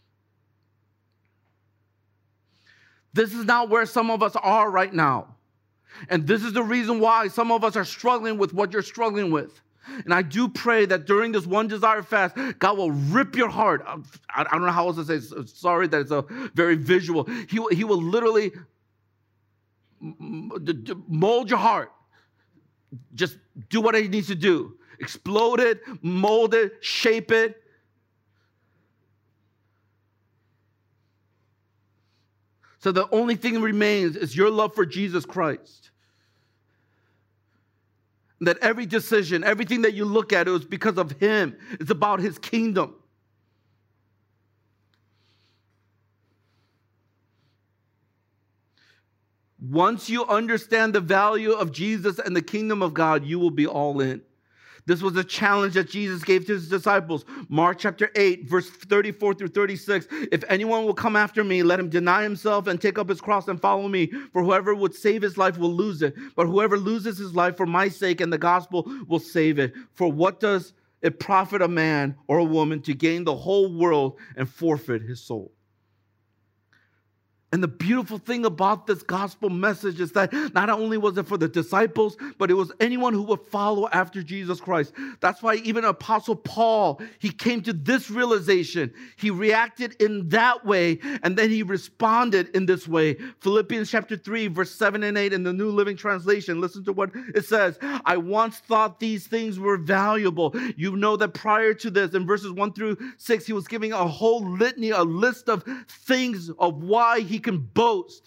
This is not where some of us are right now. And this is the reason why some of us are struggling with what you're struggling with. And I do pray that during this One Desire fast, God will rip your heart. I don't know how else to say it. Sorry that it's a very visual. He will literally mold your heart. Just do what he needs to do. Explode it, mold it, shape it. So the only thing that remains is your love for Jesus Christ. That every decision, everything that you look at, it was because of him. It's about his kingdom. Once you understand the value of Jesus and the kingdom of God, you will be all in. This was a challenge that Jesus gave to his disciples. Mark chapter 8, verse 34 through 36. If anyone will come after me, let him deny himself and take up his cross and follow me. For whoever would save his life will lose it. But whoever loses his life for my sake and the gospel will save it. For what does it profit a man or a woman to gain the whole world and forfeit his soul? And the beautiful thing about this gospel message is that not only was it for the disciples, but it was anyone who would follow after Jesus Christ. That's why even Apostle Paul, he came to this realization. He reacted in that way, and then he responded in this way. Philippians chapter 3, verse 7 and 8 in the New Living Translation. Listen to what it says. I once thought these things were valuable. You know that prior to this, in verses 1 through 6, he was giving a whole litany, a list of things of why he can boast.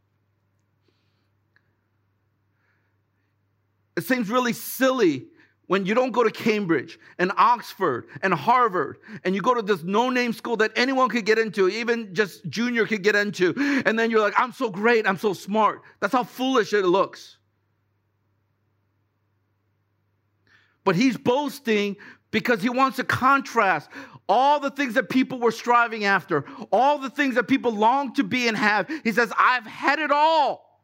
It seems really silly when you don't go to Cambridge and Oxford and Harvard and you go to this no-name school that anyone could get into, even just junior could get into, and then you're like, I'm so great, I'm so smart. That's how foolish it looks. But he's boasting because he wants to contrast all the things that people were striving after, all the things that people long to be and have. He says, I've had it all.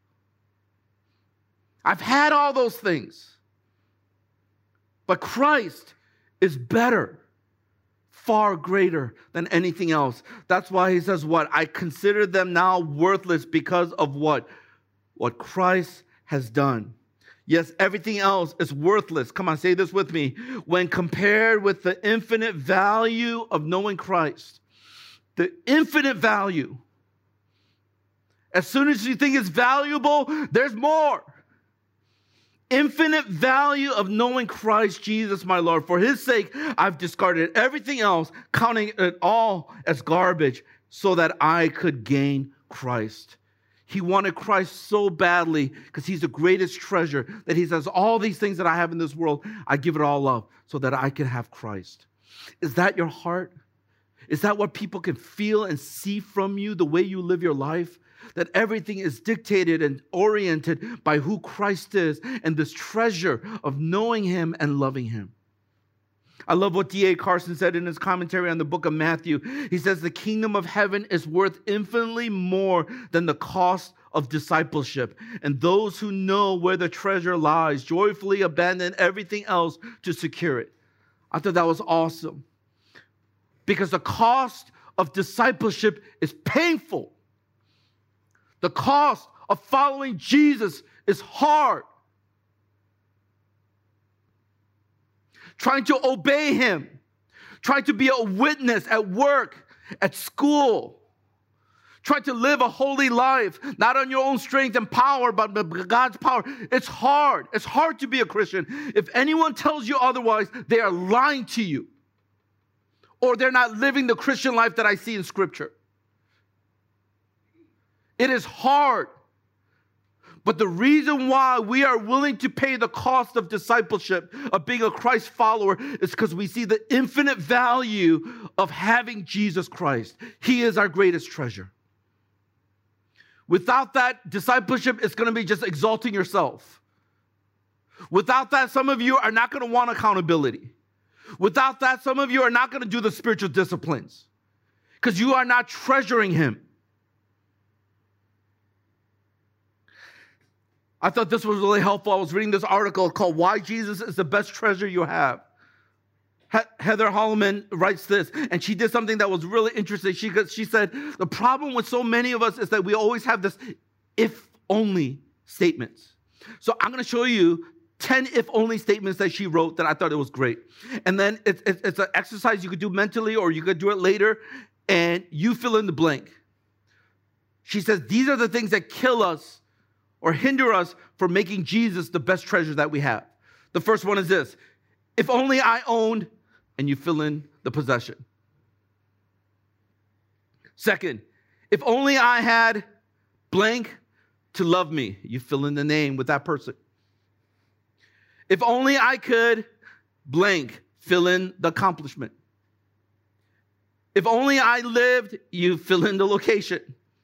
I've had all those things. But Christ is better, far greater than anything else. That's why he says what? I consider them now worthless because of what? What Christ has done. Yes, everything else is worthless. Come on, say this with me. When compared with the infinite value of knowing Christ, the infinite value. As soon as you think it's valuable, there's more. Infinite value of knowing Christ Jesus, my Lord. For his sake, I've discarded everything else, counting it all as garbage, so that I could gain Christ. He wanted Christ so badly because he's the greatest treasure that he says, all these things that I have in this world, I give it all up so that I can have Christ. Is that your heart? Is that what people can feel and see from you, the way you live your life? That everything is dictated and oriented by who Christ is and this treasure of knowing him and loving him. I love what D.A. Carson said in his commentary on the book of Matthew. He says, the kingdom of heaven is worth infinitely more than the cost of discipleship. And those who know where the treasure lies joyfully abandon everything else to secure it. I thought that was awesome. Because the cost of discipleship is painful. The cost of following Jesus is hard. Trying to obey him, trying to be a witness at work, at school, trying to live a holy life, not on your own strength and power, but God's power. It's hard. It's hard to be a Christian. If anyone tells you otherwise, they are lying to you, or they're not living the Christian life that I see in Scripture. It is hard. But the reason why we are willing to pay the cost of discipleship, of being a Christ follower, is because we see the infinite value of having Jesus Christ. He is our greatest treasure. Without that, discipleship is going to be just exalting yourself. Without that, some of you are not going to want accountability. Without that, some of you are not going to do the spiritual disciplines because you are not treasuring him. I thought this was really helpful. I was reading this article called Why Jesus is the Best Treasure You Have. Heather Holleman writes this, and she did something that was really interesting. She said, the problem with so many of us is that we always have this if-only statements. So I'm going to show you 10 if-only statements that she wrote that I thought it was great. And then it's an exercise you could do mentally or you could do it later, and you fill in the blank. She says, these are the things that kill us or hinder us from making Jesus the best treasure that we have. The first one is this: if only I owned, and you fill in the possession. Second, If only I had blank to love me. You fill in the name with that person. If only I could blank, fill in the accomplishment. If only I lived, you fill in the location.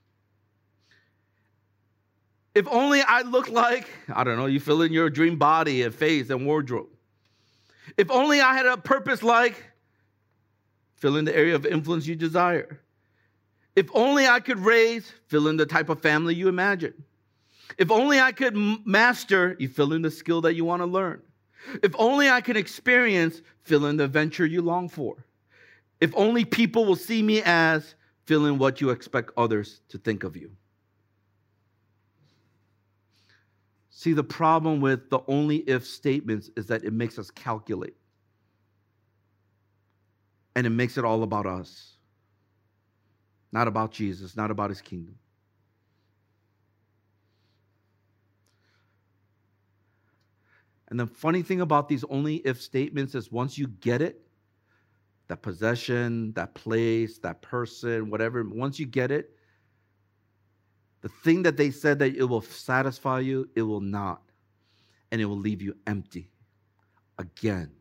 If only I looked like, I don't know, you fill in your dream body and face and wardrobe. If only I had a purpose like, fill in the area of influence you desire. If only I could raise, fill in the type of family you imagine. If only I could master, you fill in the skill that you want to learn. If only I could experience, fill in the adventure you long for. If only people will see me as, fill in what you expect others to think of you. See, the problem with the only if statements is that it makes us calculate. And it makes it all about us. Not about Jesus, not about his kingdom. And the funny thing about these only if statements is once you get it, that possession, that place, that person, whatever, once you get it, the thing that they said that it will satisfy you, it will not. And it will leave you empty again.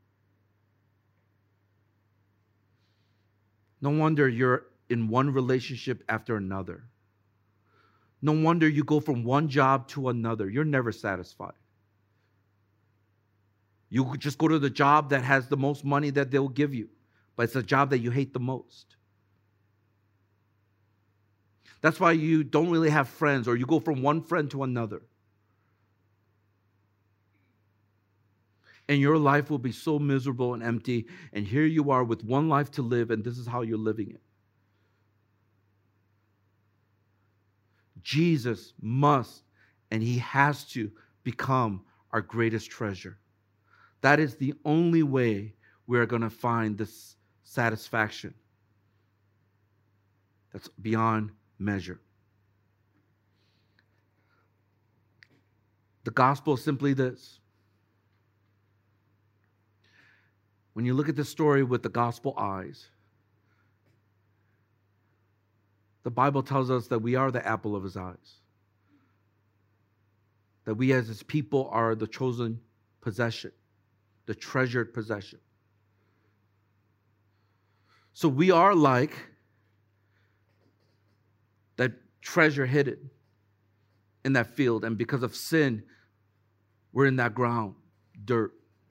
No wonder you're in one relationship after another. No wonder you go from one job to another. You're never satisfied. You just go to the job that has the most money that they'll give you, but it's a job that you hate the most. That's why you don't really have friends, or you go from one friend to another. And your life will be so miserable and empty, and here you are with one life to live, and this is how you're living it. Jesus must, and he has to become our greatest treasure. That is the only way we're going to find this satisfaction that's beyond measure. The gospel is simply this. When you look at this story with the gospel eyes, the Bible tells us that we are the apple of his eyes. That we as his people are the chosen possession, the treasured possession. So we are like that treasure hidden in that field. And because of sin, we're in that ground, dirt.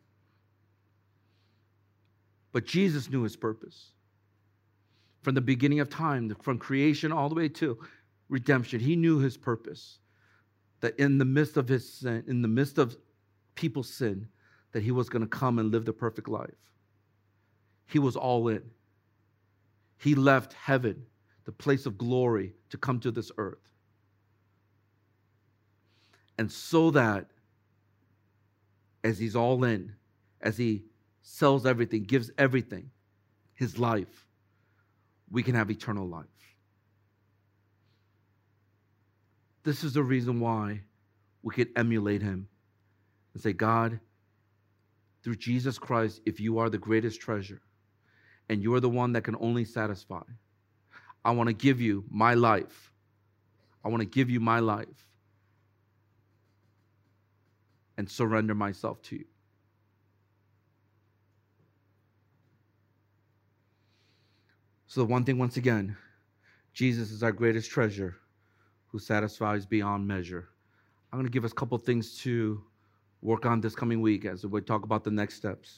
But Jesus knew his purpose. From the beginning of time, from creation all the way to redemption, he knew his purpose. That in the midst of his sin, in the midst of people's sin, that he was going to come and live the perfect life. He was all in. He left heaven, the place of glory, to come to this earth. And so that as he's all in, as he sells everything, gives everything, his life, we can have eternal life. This is the reason why we could emulate him and say, God, through Jesus Christ, if you are the greatest treasure and you are the one that can only satisfy, I want to give you my life. I want to give you my life and surrender myself to you. So the one thing, once again, Jesus is our greatest treasure who satisfies beyond measure. I'm going to give us a couple things to work on this coming week as we talk about the next steps.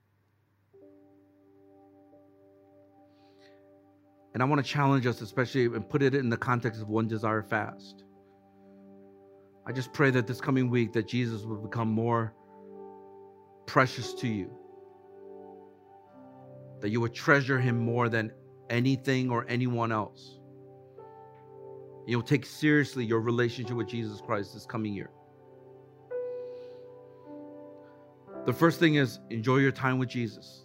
And I want to challenge us, especially, and put it in the context of One Desire Fast. I just pray that this coming week that Jesus will become more precious to you. That you would treasure him more than anything or anyone else. You'll take seriously your relationship with Jesus Christ this coming year. The first thing is enjoy your time with Jesus.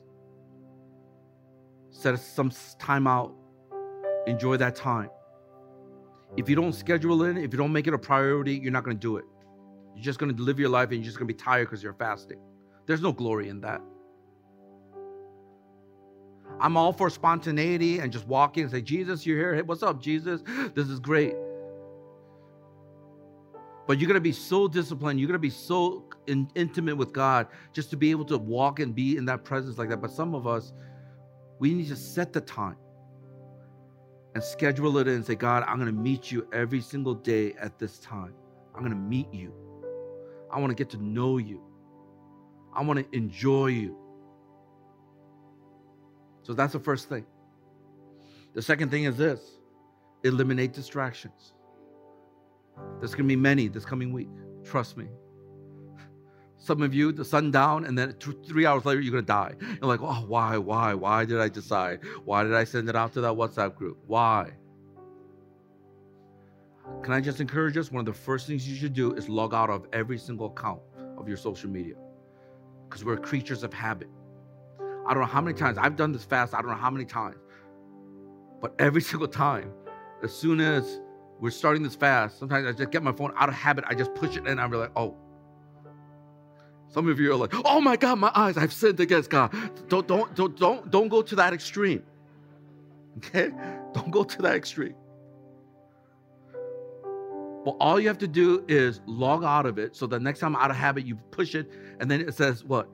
Set some time out. Enjoy that time. If you don't schedule it, if you don't make it a priority, you're not going to do it. You're just going to live your life and you're just going to be tired because you're fasting. There's no glory in that. I'm all for spontaneity and just walking and say, Jesus, you're here. Hey, what's up, Jesus? This is great. But you're going to be so disciplined. You're going to be so intimate with God just to be able to walk and be in that presence like that. But some of us, we need to set the time and schedule it in and say, God, I'm going to meet you every single day at this time. I'm going to meet you. I want to get to know you. I want to enjoy you. So that's the first thing. The second thing is this: eliminate distractions. There's going to be many this coming week. Trust me. Some of you, the sun down, and then 3 hours later, you're going to die. You're like, oh, why? Why did I decide? Why did I send it out to that WhatsApp group? Why? Can I just encourage us? One of the first things you should do is log out of every single account of your social media, because we're creatures of habit. I don't know how many times I've done this fast. I don't know how many times, but every single time, as soon as we're starting this fast, sometimes I just get my phone out of habit. I just push it and I'm like, oh. Some of you are like, oh my God, my eyes, I've sinned against God. Don't go to that extreme. Okay? Don't go to that extreme. Well, all you have to do is log out of it. So the next time out of habit, you push it, and then it says what?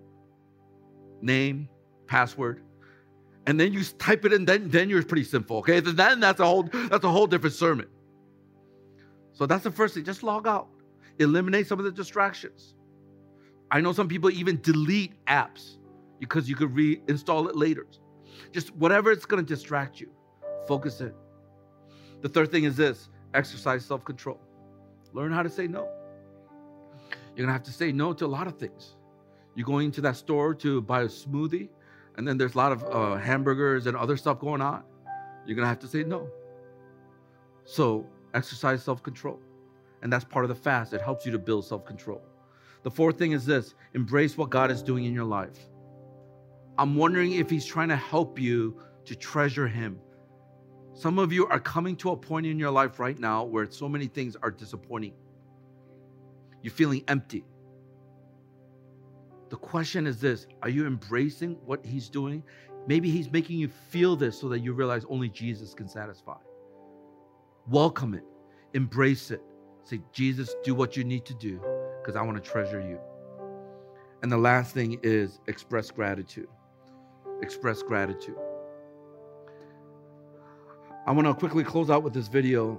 Name, password. And then you type it in, then you're pretty sinful. Okay? Then that's a whole different sermon. So that's the first thing. Just log out. Eliminate some of the distractions. I know some people even delete apps because you could reinstall it later. Just whatever it's going to distract you, focus in. The third thing is this: exercise self-control. Learn how to say no. You're going to have to say no to a lot of things. You're going to that store to buy a smoothie, and then there's a lot of hamburgers and other stuff going on. You're going to have to say no. So exercise self-control. And that's part of the fast. It helps you to build self-control. The fourth thing is this: embrace what God is doing in your life. I'm wondering if He's trying to help you to treasure Him. Some of you are coming to a point in your life right now where so many things are disappointing. You're feeling empty. The question is this: are you embracing what He's doing? Maybe He's making you feel this so that you realize only Jesus can satisfy. Welcome it. Embrace it. Say, Jesus, do what you need to do, because I want to treasure you. And the last thing is express gratitude. Express gratitude. I want to quickly close out with this video.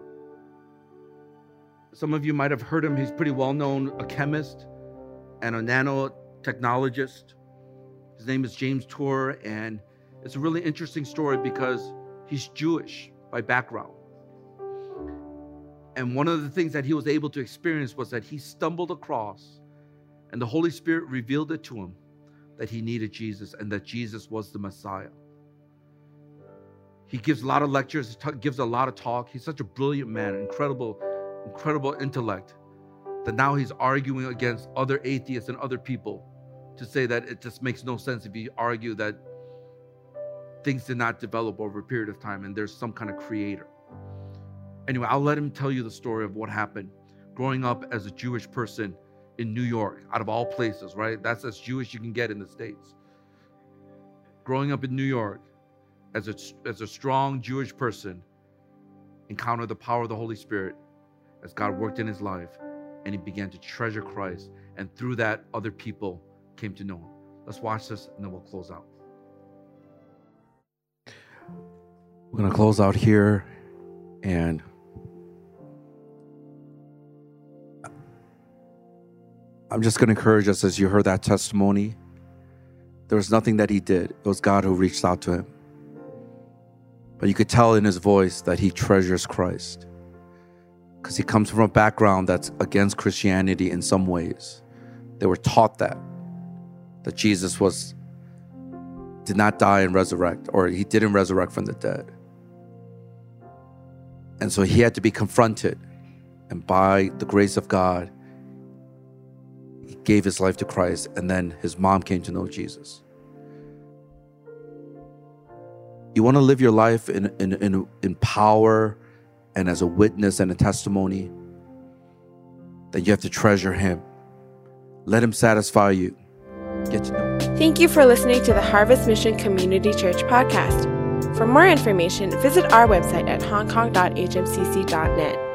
Some of you might have heard him. He's pretty well known, a chemist and a nanotechnologist. His name is James Tour, and it's a really interesting story because he's Jewish by background. And one of the things that he was able to experience was that he stumbled across, and the Holy Spirit revealed it to him, that he needed Jesus and that Jesus was the Messiah. He gives a lot of lectures, gives a lot of talk. He's such a brilliant man, incredible intellect, that now he's arguing against other atheists and other people to say that it just makes no sense if you argue that things did not develop over a period of time and there's some kind of creator. Anyway, I'll let him tell you the story of what happened growing up as a Jewish person in New York, out of all places, right? That's as Jewish you can get in the States. Growing up in New York as a strong Jewish person, encountered the power of the Holy Spirit as God worked in his life, and he began to treasure Christ. And through that, other people came to know him. Let's watch this, and then we'll close out. We're going to close out here, and I'm just going to encourage us, as you heard that testimony, there was nothing that he did. It was God who reached out to him. But you could tell in his voice that he treasures Christ, because he comes from a background that's against Christianity in some ways. They were taught that Jesus did not die and resurrect, or he didn't resurrect from the dead. And so he had to be confronted, and by the grace of God, he gave his life to Christ, and then his mom came to know Jesus. You want to live your life in power and as a witness and a testimony, that you have to treasure him. Let him satisfy you. Get to know him. Thank you for listening to the Harvest Mission Community Church podcast. For more information, visit our website at hongkong.hmcc.net.